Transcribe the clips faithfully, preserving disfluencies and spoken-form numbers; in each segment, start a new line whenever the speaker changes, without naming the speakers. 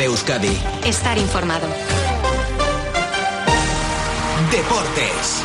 Cope Euskadi.
Estar informado.
Deportes.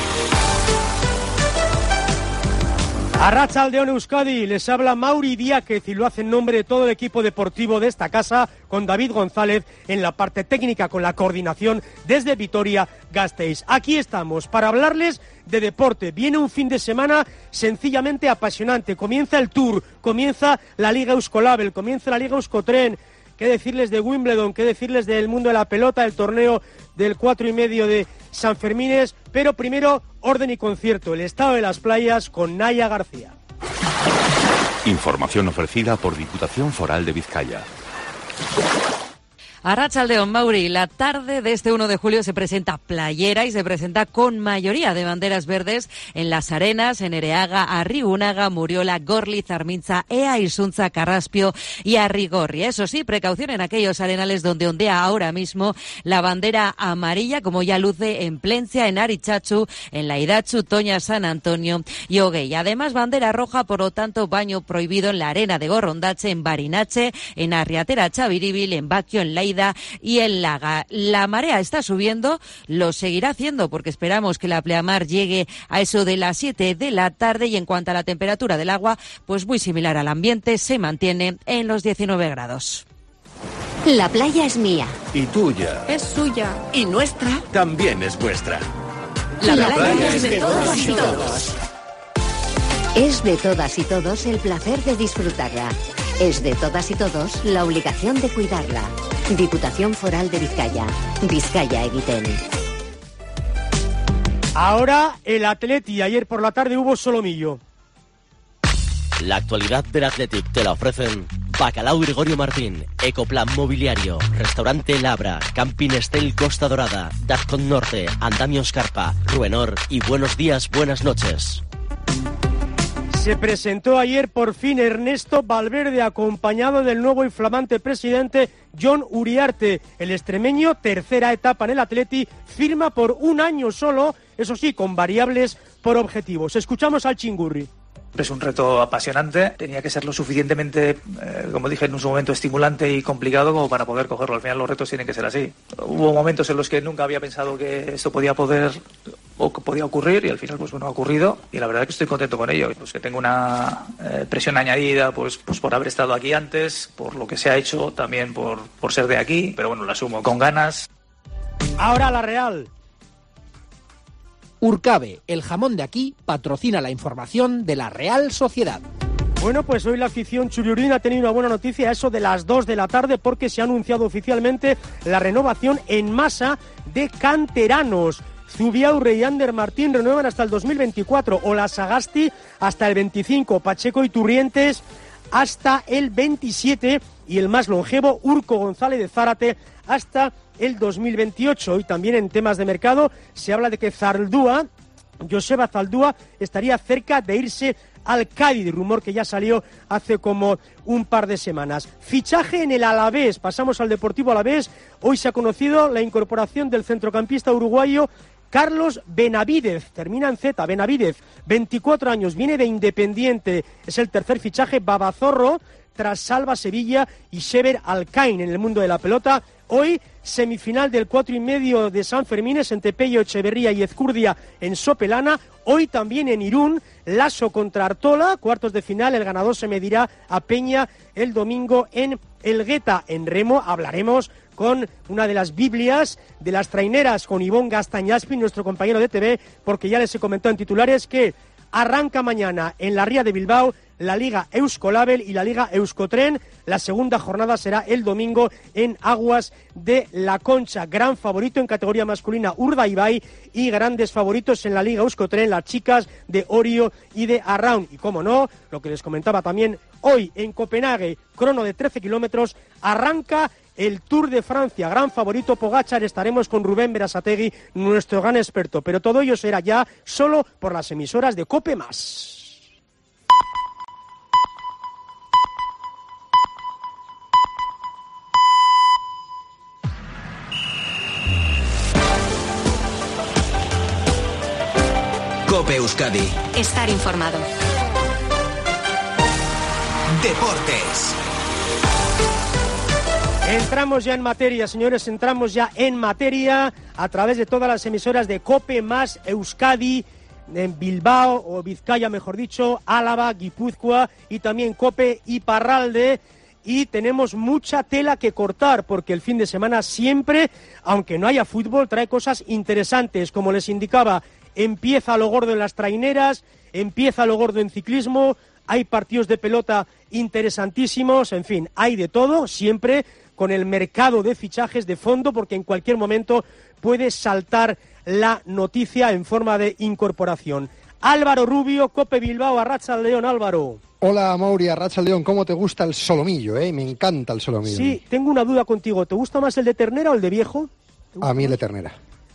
Arratsaldeon Euskadi, les habla Mauri Diáquez y lo hace en nombre de todo el equipo deportivo de esta casa, con David González en la parte técnica, con la coordinación desde Vitoria-Gasteiz. Aquí estamos para hablarles de deporte. Viene un fin de semana sencillamente apasionante. Comienza el Tour, comienza la Liga Euskolabel, comienza la Liga Euskotren. Qué decirles de Wimbledon, qué decirles del mundo de la pelota, el torneo del cuatro y medio de San Fermines, pero primero orden y concierto, el estado de las playas con Naya García.
Información ofrecida por Diputación Foral de Vizcaya.
Arratsaldeon, Mauri. La tarde de este uno de julio se presenta playera y se presenta con mayoría de banderas verdes en las arenas, en Ereaga, Arrigunaga, Muriola, Gorliz, Armintza, Ea, Isunza, Carraspio y Arrigorri. Eso sí, precaución en aquellos arenales donde ondea ahora mismo la bandera amarilla, como ya luce en Plencia, en Arichachu, en Laidachu, Toña, San Antonio y Oguey. Además, bandera roja, por lo tanto, baño prohibido en la arena de Gorrondache, en Barinache, en Arriatera, Chaviribil, en Baquio, en Laida y en Laga. La marea está subiendo, lo seguirá haciendo porque esperamos que la pleamar llegue a eso de las siete de la tarde, y en cuanto a la temperatura del agua, pues muy similar al ambiente, se mantiene en los diecinueve grados.
La playa es mía.
Y tuya.
Es suya. Y nuestra.
También es vuestra.
La, la playa, playa es de todos y todos.
Es de todas y todos el placer de disfrutarla. Es de todas y todos la obligación de cuidarla. Diputación Foral de Vizcaya. Vizcaya Egiten.
Ahora el Atleti. Ayer por la tarde hubo solomillo.
La actualidad del Athletic te la ofrecen Bacalao Gregorio Martín, Ecoplan Mobiliario, Restaurante Labra, Camping Estel Costa Dorada, Dazcon Norte, Andamios Carpa, Ruenor y Buenos Días, Buenas Noches.
Se presentó ayer por fin Ernesto Valverde, acompañado del nuevo y flamante presidente Jon Uriarte. El extremeño, tercera etapa en el Atleti, firma por un año solo, eso sí, con variables por objetivos. Escuchamos al Chingurri.
Es un reto apasionante, tenía que ser lo suficientemente, eh, como dije en su momento, estimulante y complicado como para poder cogerlo. Al final los retos tienen que ser así. Hubo momentos en los que nunca había pensado que esto podía poder o que podía ocurrir, y al final pues bueno, ha ocurrido, y la verdad es que estoy contento con ello. Pues que tengo una eh, presión añadida pues, pues por haber estado aquí antes, por lo que se ha hecho, también por, por ser de aquí, pero bueno, lo asumo con ganas.
Ahora la Real.
Urcabe, el jamón de aquí, patrocina la información de la Real Sociedad.
Bueno, pues hoy la afición churiurín ha tenido una buena noticia a eso de las dos de la tarde, porque se ha anunciado oficialmente la renovación en masa de canteranos. Zubiaurre y Ander Martín renuevan hasta el dos mil veinticuatro, Ola Sagasti hasta el veinticinco, Pacheco y Turrientes hasta el veintisiete y el más longevo, Urco González de Zárate, hasta el dos mil veintiocho. Y también en temas de mercado se habla de que Zaldúa, Joseba Zaldúa, estaría cerca de irse al Cádiz, rumor que ya salió hace como un par de semanas. Fichaje en el Alavés, pasamos al Deportivo Alavés. Hoy se ha conocido la incorporación del centrocampista uruguayo Carlos Benavídez, termina en Z, Benavídez, veinticuatro años, viene de Independiente, es el tercer fichaje, Babazorro, tras Salva Sevilla y Sever Alcain en el mundo de la pelota. Hoy, semifinal del cuatro y medio de San Fermines entre Pello Echeverría y Ezcurdia en Sopelana. Hoy también en Irún, Lasso contra Artola, cuartos de final. El ganador se medirá a Peña el domingo en Elgueta. En remo hablaremos con una de las Biblias de las traineras, con Ivonne Gastañaspi, nuestro compañero de T V, porque ya les he comentado en titulares que arranca mañana en la Ría de Bilbao la Liga Euskolabel y la Liga Euskotren. La segunda jornada será el domingo en Aguas de la Concha. Gran favorito en categoría masculina Urdaibai y grandes favoritos en la Liga Euskotren, las chicas de Orio y de Arraun. Y como no, lo que les comentaba también hoy en Copenhague, crono de trece kilómetros, arranca el Tour de Francia, gran favorito Pogačar. Estaremos con Rubén Berasategui, nuestro gran experto, pero todo ello será ya solo por las emisoras de Cope Más.
Cope Euskadi.
Estar informado.
Deportes.
Entramos ya en materia, señores, entramos ya en materia a través de todas las emisoras de COPE más Euskadi, en Bilbao, o Vizcaya, mejor dicho, Álava, Guipúzcoa y también COPE Iparralde. Y tenemos mucha tela que cortar porque el fin de semana siempre, aunque no haya fútbol, trae cosas interesantes. Como les indicaba, empieza lo gordo en las traineras, empieza lo gordo en ciclismo, hay partidos de pelota interesantísimos, en fin, hay de todo, siempre con el mercado de fichajes de fondo, porque en cualquier momento puede saltar la noticia en forma de incorporación. Álvaro Rubio, COPE Bilbao, Arratsaldeon, Álvaro.
Hola, Mauri, Arratsaldeon, ¿cómo te gusta el solomillo? Eh? Me encanta el solomillo.
Sí, tengo una duda contigo, ¿te gusta más el de ternera o el de viejo?
A mí el de ternera.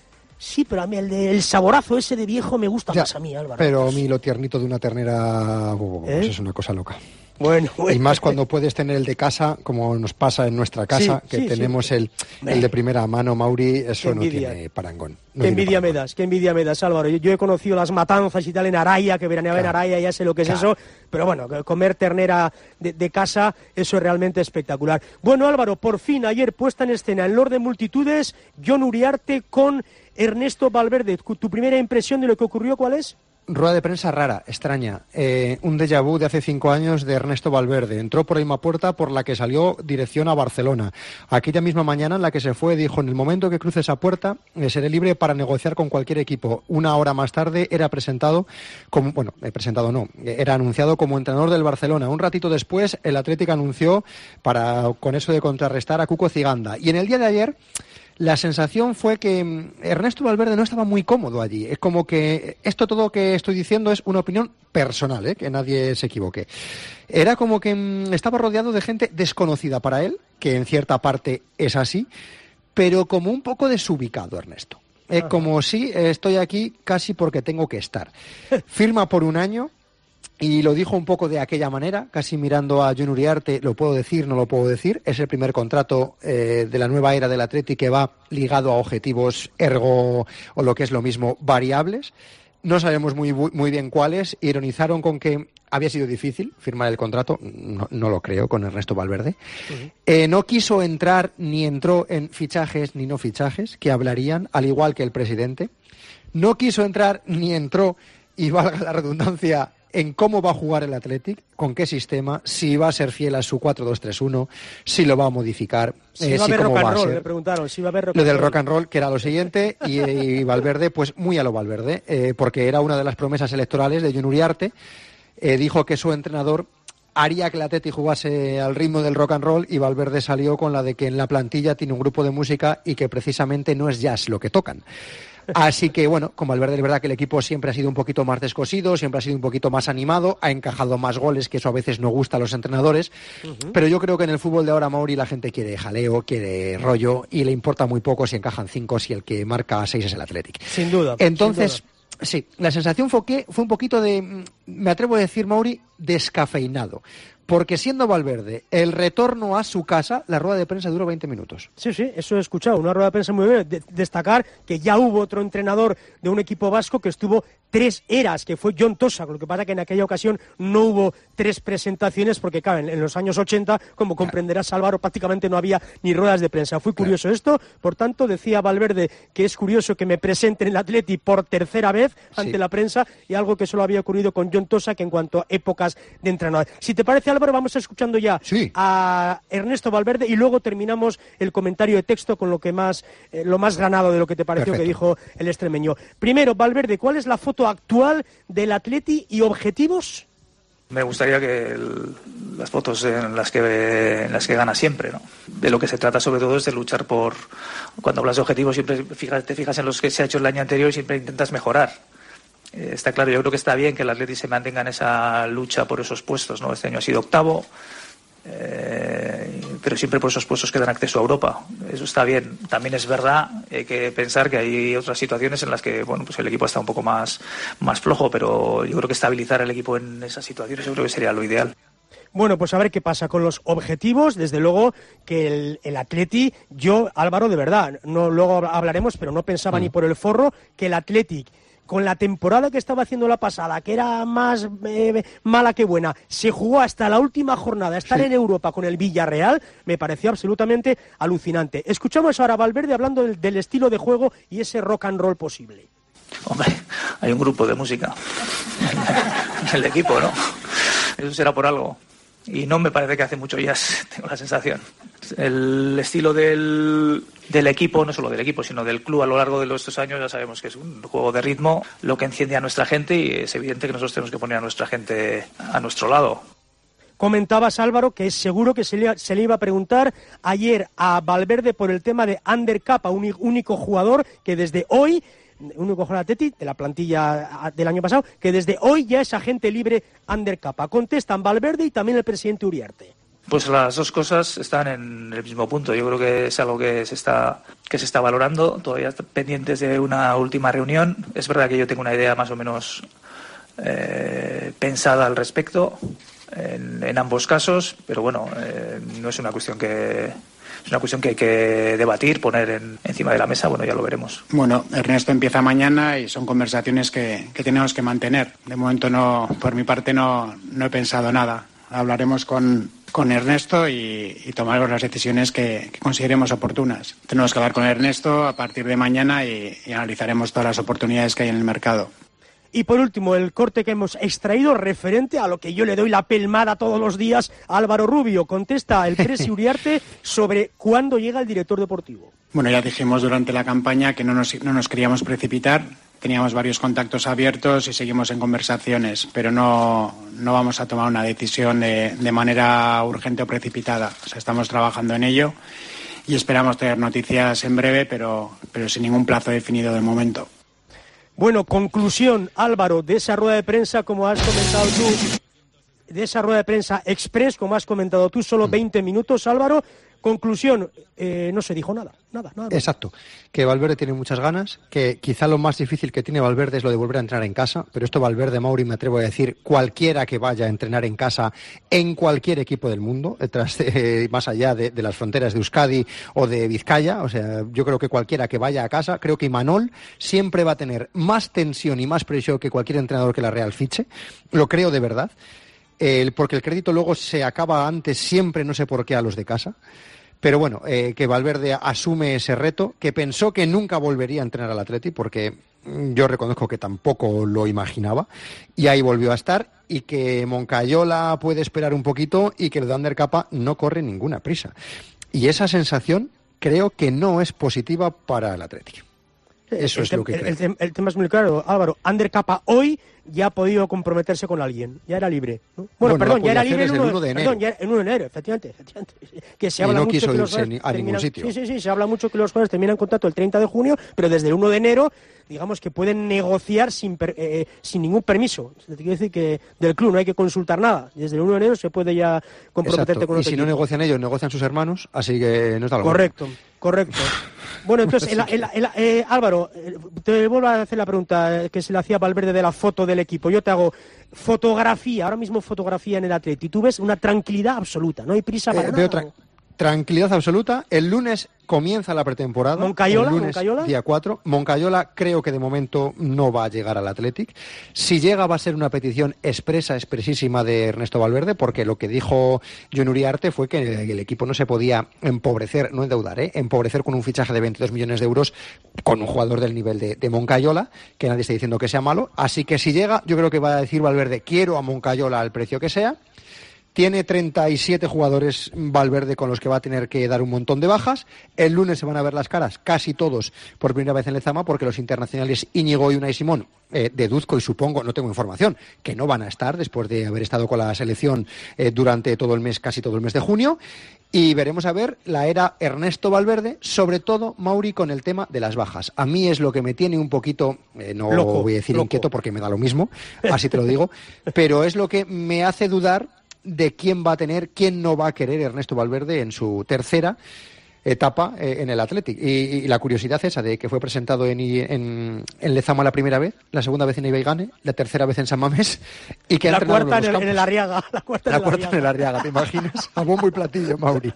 Sí, pero a mí el, de, el saborazo ese de viejo me gusta ya, más a mí, Álvaro.
Pero a mí lo tiernito de una ternera oh, ¿Eh? pues es una cosa loca.
Bueno, bueno.
Y más cuando puedes tener el de casa, como nos pasa en nuestra casa, sí, que sí, tenemos sí. El, el de primera mano, Mauri, eso no tiene parangón. No
qué envidia
parangón.
me das, qué envidia me das, Álvaro. Yo, yo he conocido las matanzas y tal en Araya, que veraneaba claro. en Araya, ya sé lo que es claro. eso, pero bueno, comer ternera de, de casa, eso es realmente espectacular. Bueno, Álvaro, por fin ayer puesta en escena en Lord de Multitudes, Jon Uriarte con Ernesto Valverde. ¿Tu primera impresión de lo que ocurrió cuál es?
Rueda de prensa rara, extraña, eh, un déjà vu de hace cinco años de Ernesto Valverde. Entró por la misma puerta por la que salió dirección a Barcelona. Aquella misma mañana en la que se fue dijo: en el momento que cruce esa puerta eh, seré libre para negociar con cualquier equipo. Una hora más tarde era presentado como, bueno, eh, presentado no, era anunciado como entrenador del Barcelona. Un ratito después el Atlético anunció, para con eso de contrarrestar, a Cuco Ciganda. Y en el día de ayer la sensación fue que Ernesto Valverde no estaba muy cómodo allí. Es como que esto todo que estoy diciendo es una opinión personal, ¿eh? Que nadie se equivoque. Era como que estaba rodeado de gente desconocida para él, que en cierta parte es así, pero como un poco desubicado, Ernesto. Es como si estoy aquí casi porque tengo que estar. Firma por un año. Y lo dijo un poco de aquella manera, casi mirando a Jon Uriarte, lo puedo decir, no lo puedo decir. Es el primer contrato eh, de la nueva era del Atleti que va ligado a objetivos ergo, o lo que es lo mismo, variables. No sabemos muy, muy bien cuáles. Ironizaron con que había sido difícil firmar el contrato. No, no lo creo, con Ernesto Valverde. Uh-huh. Eh, no quiso entrar ni entró en fichajes ni no fichajes, que hablarían, al igual que el presidente. No quiso entrar ni entró, y valga la redundancia, en cómo va a jugar el Athletic, con qué sistema, si va a ser fiel a su cuatro dos tres uno, si lo va a modificar.
Si eh, va a haber rock and roll, le preguntaron, si va a haber rock
and roll. Lo del rock and roll, que era lo siguiente, y, y Valverde, pues muy a lo Valverde, eh, porque era una de las promesas electorales de Jon Uriarte. Eh, dijo que su entrenador haría que el Athletic jugase al ritmo del rock and roll, y Valverde salió con la de que en la plantilla tiene un grupo de música y que precisamente no es jazz lo que tocan. Así que, bueno, con Valverde es verdad que el equipo siempre ha sido un poquito más descosido, siempre ha sido un poquito más animado, ha encajado más goles, que eso a veces no gusta a los entrenadores, uh-huh. Pero yo creo que en el fútbol de ahora, Mauri, la gente quiere jaleo, quiere rollo, y le importa muy poco si encajan cinco, si el que marca seis es el Athletic.
Sin duda.
Entonces,
sin duda.
Sí, la sensación fue que fue un poquito de, me atrevo a decir, Mauri, descafeinado. Porque siendo Valverde el retorno a su casa, la rueda de prensa duró veinte minutos.
Sí, sí, eso he escuchado, una rueda de prensa muy buena. De- destacar que ya hubo otro entrenador de un equipo vasco que estuvo tres eras, que fue Jon Tosa. Lo que pasa que en aquella ocasión no hubo tres presentaciones, porque claro, en, en los años ochenta, como comprenderás, Álvaro, prácticamente no había ni ruedas de prensa. Fue curioso claro. esto, por tanto, decía Valverde que es curioso que me presenten en el Atleti por tercera vez ante sí. la prensa, y algo que solo había ocurrido con Jon Tosa, que en cuanto a épocas de entrenador. Si te parece, Álvaro, vamos escuchando ya
sí.
a Ernesto Valverde y luego terminamos el comentario de texto con lo que más eh, lo más granado de lo que te pareció Perfecto. Que dijo el extremeño. Primero, Valverde, ¿cuál es la foto actual del Atleti y objetivos?
Me gustaría que el, las fotos en las que en las que gana siempre, ¿no? De lo que se trata sobre todo es de luchar por, cuando hablas de objetivos siempre fijas, te fijas en los que se ha hecho el año anterior y siempre intentas mejorar. Eh, está claro, yo creo que está bien que el Atleti se mantenga en esa lucha por esos puestos, ¿no? Este año ha sido octavo, eh, pero siempre por esos puestos que dan acceso a Europa. Eso está bien. También es verdad, hay que pensar que hay otras situaciones en las que, bueno, pues el equipo está un poco más, más flojo, pero yo creo que estabilizar el equipo en esas situaciones yo creo que sería lo ideal.
Bueno, pues a ver qué pasa con los objetivos. Desde luego que el, el Atleti, yo, Álvaro, de verdad, no luego hablaremos, pero no pensaba mm. ni por el forro que el Athletic, con la temporada que estaba haciendo la pasada, que era más eh, mala que buena, se jugó hasta la última jornada, estar sí. en Europa con el Villarreal, me pareció absolutamente alucinante. Escuchamos ahora a Valverde hablando del, del estilo de juego y ese rock and roll posible.
Hombre, hay un grupo de música en el equipo, ¿no? Eso será por algo. Y no me parece que hace mucho jazz, tengo la sensación. El estilo del, del equipo, no solo del equipo, sino del club a lo largo de estos años, ya sabemos que es un juego de ritmo, lo que enciende a nuestra gente, y es evidente que nosotros tenemos que poner a nuestra gente a nuestro lado.
Comentabas, Álvaro, que es seguro que se le, se le iba a preguntar ayer a Valverde por el tema de Ander Capa, un único jugador que desde hoy, único jugador de Atleti, de la plantilla del año pasado, que desde hoy ya es agente libre Ander Capa. Contestan Valverde y también el presidente Uriarte.
Pues las dos cosas están en el mismo punto. Yo creo que es algo que se está que se está valorando. Todavía pendientes de una última reunión. Es verdad que yo tengo una idea más o menos eh, pensada al respecto en, en ambos casos, pero bueno, eh, no es una cuestión que es una cuestión que hay que debatir, poner en, encima de la mesa. Bueno, ya lo veremos.
Bueno, Ernesto empieza mañana y son conversaciones que, que tenemos que mantener. De momento no, por mi parte no, no he pensado nada. Hablaremos con, con Ernesto y, y tomaremos las decisiones que, que consideremos oportunas. Tenemos que hablar con Ernesto a partir de mañana y, y analizaremos todas las oportunidades que hay en el mercado.
Y por último, el corte que hemos extraído referente a lo que yo le doy la pelmada todos los días a Álvaro Rubio. Contesta el presi Uriarte sobre cuándo llega el director deportivo.
Bueno, ya dijimos durante la campaña que no nos, no nos queríamos precipitar. Teníamos varios contactos abiertos y seguimos en conversaciones, pero no, no vamos a tomar una decisión de, de manera urgente o precipitada. O sea, estamos trabajando en ello y esperamos tener noticias en breve, pero, pero sin ningún plazo definido de momento.
Bueno, conclusión, Álvaro, de esa rueda de prensa, como has comentado tú, de esa rueda de prensa express, como has comentado tú, solo veinte minutos, Álvaro. Conclusión, eh, no se dijo nada, nada, nada.
Exacto, que Valverde tiene muchas ganas, que quizá lo más difícil que tiene Valverde es lo de volver a entrenar en casa, pero esto Valverde, Mauri, me atrevo a decir, cualquiera que vaya a entrenar en casa en cualquier equipo del mundo, detrás de, más allá de, de las fronteras de Euskadi o de Vizcaya, o sea, yo creo que cualquiera que vaya a casa, creo que Imanol siempre va a tener más tensión y más presión que cualquier entrenador que la Real fiche, lo creo de verdad. El, porque el crédito luego se acaba antes siempre, no sé por qué, a los de casa. Pero bueno, eh, que Valverde asume ese reto, que pensó que nunca volvería a entrenar al Atleti, porque yo reconozco que tampoco lo imaginaba, y ahí volvió a estar, y que Moncayola puede esperar un poquito y que el de Ander Capa no corre ninguna prisa. Y esa sensación creo que no es positiva para el Atleti. Eso
el
es lo que
el,
creo.
El, el, el tema es muy claro, Álvaro. Ander Capa hoy ya ha podido comprometerse con alguien, ya era libre, ¿no? Bueno, bueno, perdón, ya era libre el uno de enero. Perdón, ya, el uno de enero, efectivamente, efectivamente. Que se
y
habla
no
mucho
quiso
que los
irse ni, a ningún sitio.
Sí, sí, sí, se habla mucho que los jugadores terminan contrato el treinta de junio, pero desde el uno de enero, digamos que pueden negociar sin per, eh, sin ningún permiso. Te quiero decir que del club no hay que consultar nada. Desde el uno de enero se puede ya comprometerte
Exacto.
con otro
Y si
equipo.
no negocian ellos, negocian sus hermanos, así que no está lo
Correcto, bueno. correcto. Bueno, entonces, el, el, el, eh, Álvaro, te vuelvo a hacer la pregunta que se le hacía a Valverde de la foto del equipo. Yo te hago fotografía, ahora mismo fotografía en el Atleti. Tú ves una tranquilidad absoluta, no hay prisa para
eh,
nada.
Veo tra- tranquilidad absoluta. El lunes comienza la pretemporada.
Moncayola,
el lunes,
Moncayola.
día cuatro. Moncayola creo que de momento no va a llegar al Athletic. Si llega va a ser una petición expresa, expresísima de Ernesto Valverde, porque lo que dijo Jon Uriarte fue que el equipo no se podía empobrecer, no endeudar, ¿eh? empobrecer con un fichaje de veintidós millones de euros con un jugador del nivel de, de Moncayola, que nadie está diciendo que sea malo. Así que si llega, yo creo que va a decir Valverde, quiero a Moncayola al precio que sea. Tiene treinta y siete jugadores Valverde con los que va a tener que dar un montón de bajas. El lunes se van a ver las caras, casi todos, por primera vez en Lezama, porque los internacionales Íñigo y Unai Simón, eh, deduzco y supongo, no tengo información, que no van a estar después de haber estado con la selección eh, durante todo el mes, casi todo el mes de junio. Y veremos a ver la era Ernesto Valverde, sobre todo, Mauri, con el tema de las bajas. A mí es lo que me tiene un poquito, eh, no
loco,
voy a decir
loco.
inquieto porque me da lo mismo, así te lo digo, pero es lo que me hace dudar de quién va a tener, quién no va a querer Ernesto Valverde en su tercera, etapa eh, en el Athletic. Y, y la curiosidad esa de que fue presentado en, en, en Lezama la primera vez, la segunda vez en Ibaigane, la tercera vez en San Mamés y que
la cuarta en el, en el Arriaga.
La cuarta, la en, cuarta el en el Arriaga, ¿te imaginas? A bombo y platillo, Mauri.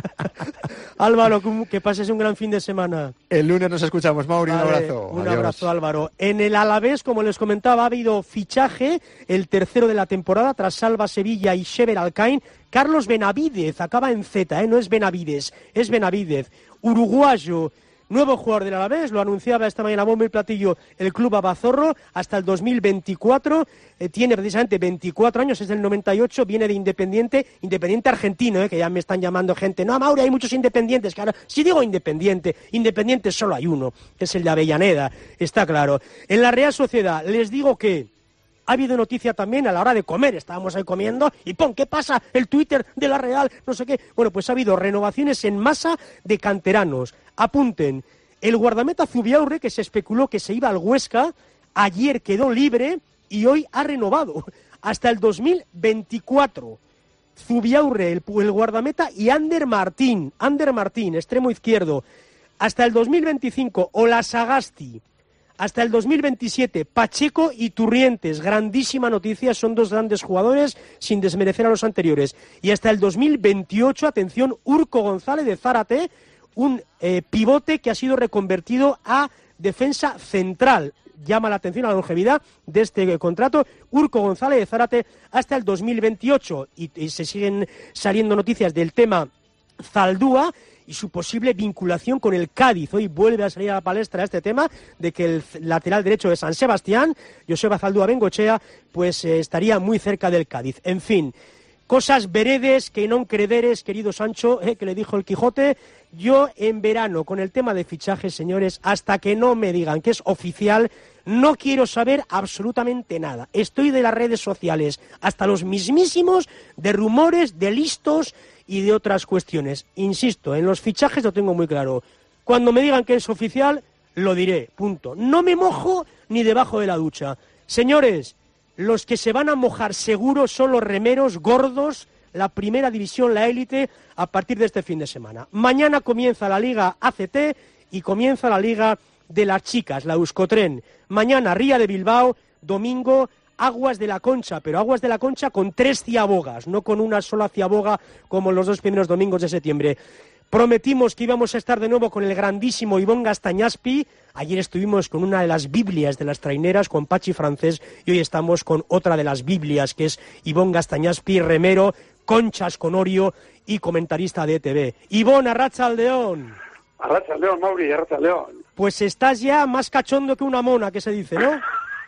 Álvaro, que pases un gran fin de semana.
El lunes nos escuchamos, Mauri, vale, un abrazo.
Un Adiós. abrazo, Álvaro. En el Alavés, como les comentaba, ha habido fichaje, el tercero de la temporada, tras Salva Sevilla y Shever Alcaín. Carlos Benavidez, acaba en Z, ¿eh? No es Benavides, es Benavidez, uruguayo, nuevo jugador del Alavés, lo anunciaba esta mañana bombo y platillo el club Abazorro, hasta el dos mil veinticuatro, eh, tiene precisamente veinticuatro años, es del noventa y ocho, viene de Independiente, Independiente argentino, eh, que ya me están llamando gente, no, Mauri, hay muchos independientes, claro, si digo Independiente, Independiente solo hay uno, que es el de Avellaneda, está claro. En la Real Sociedad, les digo que ha habido noticia también a la hora de comer, estábamos ahí comiendo y ¡pum! ¿Qué pasa? El Twitter de la Real, no sé qué. Bueno, pues ha habido renovaciones en masa de canteranos. Apunten, el guardameta Zubiaurre, que se especuló que se iba al Huesca, ayer quedó libre y hoy ha renovado hasta el dos mil veinticuatro. Zubiaurre, el, el guardameta, y Ander Martín, Ander Martín, extremo izquierdo, hasta el dos mil veinticinco, Olasagasti. Hasta el dos mil veintisiete, Pacheco y Turrientes, grandísima noticia, son dos grandes jugadores, sin desmerecer a los anteriores. Y hasta el dos mil veintiocho, atención, Urco González de Zárate, un eh, pivote que ha sido reconvertido a defensa central. Llama la atención a la longevidad de este eh, contrato, Urco González de Zárate, hasta el dos mil veintiocho. Y, y se siguen saliendo noticias del tema Zaldúa y su posible vinculación con el Cádiz. Hoy vuelve a salir a la palestra este tema de que el lateral derecho de San Sebastián, Joseba Zaldúa Bengochea, pues eh, estaría muy cerca del Cádiz. En fin, cosas veredes que non crederes, querido Sancho, eh, que le dijo el Quijote. Yo en verano, con el tema de fichajes, señores, hasta que no me digan que es oficial, no quiero saber absolutamente nada. Estoy de las redes sociales hasta los mismísimos de rumores, de listos y de otras cuestiones. Insisto, en los fichajes lo tengo muy claro. Cuando me digan que es oficial, lo diré, punto. No me mojo ni debajo de la ducha. Señores, los que se van a mojar seguro son los remeros gordos, la primera división, la élite, a partir de este fin de semana. Mañana comienza la Liga A C T y comienza la Liga de las chicas, la Euskotren. Mañana Ría de Bilbao, domingo Aguas de la Concha, pero Aguas de la Concha con tres ciabogas, no con una sola ciaboga como los dos primeros domingos de septiembre. Prometimos que íbamos a estar de nuevo con el grandísimo Ivón Gastañaspi. Ayer estuvimos con una de las Biblias de las traineras, con Pachi Francés, y hoy estamos con otra de las Biblias, que es Ivón Gastañaspi, remero, conchas con Orio y comentarista de E T V. Ivón, Arratsaldeon.
Arratsaldeon, Mauri, Arratsaldeon.
Pues estás ya más cachondo que una mona, que se dice, ¿no?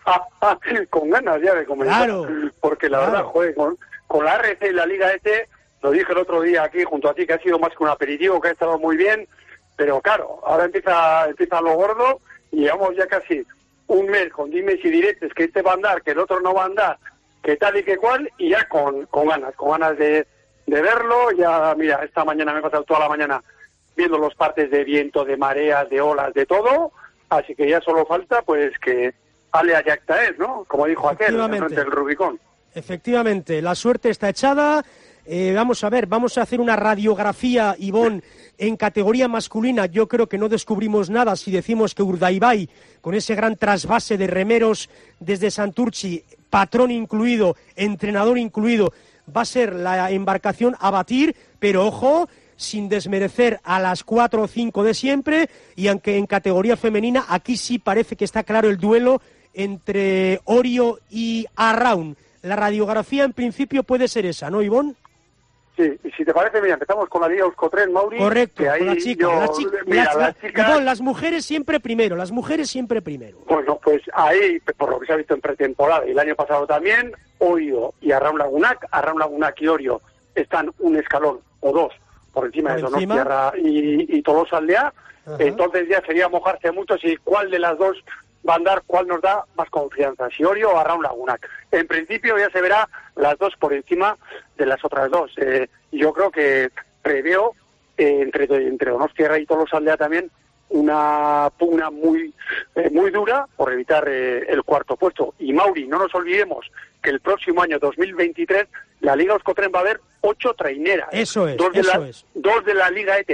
Con ganas ya de comenzar.
Claro,
porque la
claro.
verdad, joder, con, con la R C y la Liga E T, lo dije el otro día aquí junto a ti, que ha sido más que un aperitivo, que ha estado muy bien, pero claro, ahora empieza, empieza lo gordo y llevamos ya casi un mes con dimes y diretes, que este va a andar, que el otro no va a andar, que tal y que cual, y ya con, con ganas, con ganas de, de verlo. Ya, mira, esta mañana me he pasado toda la mañana viendo los partes de viento, de mareas, de olas, de todo, así que ya solo falta pues que alea yacta es, ¿no? Como dijo aquel, frente del Rubicón.
Efectivamente, la suerte está echada. Eh, vamos a ver, vamos a hacer una radiografía, Ivón, en categoría masculina. Yo creo que no descubrimos nada si decimos que Urdaibai, con ese gran trasvase de remeros desde Santurchi, patrón incluido, entrenador incluido, va a ser la embarcación a batir, pero ojo, sin desmerecer a las cuatro o cinco de siempre, y aunque en categoría femenina, aquí sí parece que está claro el duelo entre Orio y Arraun. La radiografía en principio puede ser esa, ¿no, Ivón?
Sí, y si te parece, mira, empezamos con la Liga Euskotren, Mauri.
Correcto,
que ahí
con la chica.
Yo,
la chica,
mira,
la,
la chica...
Ivón, las mujeres siempre primero, las mujeres siempre primero.
Bueno, pues ahí, por lo que se ha visto en pretemporada y el año pasado también, Orio y Arraun Lagunac, Arraun Lagunac y Orio están un escalón o dos por encima por de Donostiarra y, y Tolosaldea. Entonces ya sería mojarse mucho si cuál de las dos va a andar, cuál nos da más confianza, si Orio o Arraun Lagunac. En principio ya se verá las dos por encima de las otras dos. Eh, yo creo que preveo eh, entre, entre Donostiarra y Tolosaldea también una pugna muy eh, muy dura por evitar eh, el cuarto puesto. Y Mauri, no nos olvidemos que el próximo año dos mil veintitrés la Liga Euskotren va a haber ocho traineras.
Eso es,
dos de
eso
la,
es.
Dos de la Liga E T.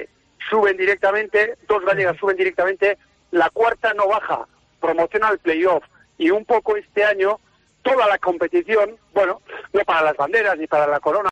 suben directamente, dos gallegas suben directamente, la cuarta no baja, promociona al playoff, y un poco este año toda la competición, bueno, no para las banderas ni para la corona,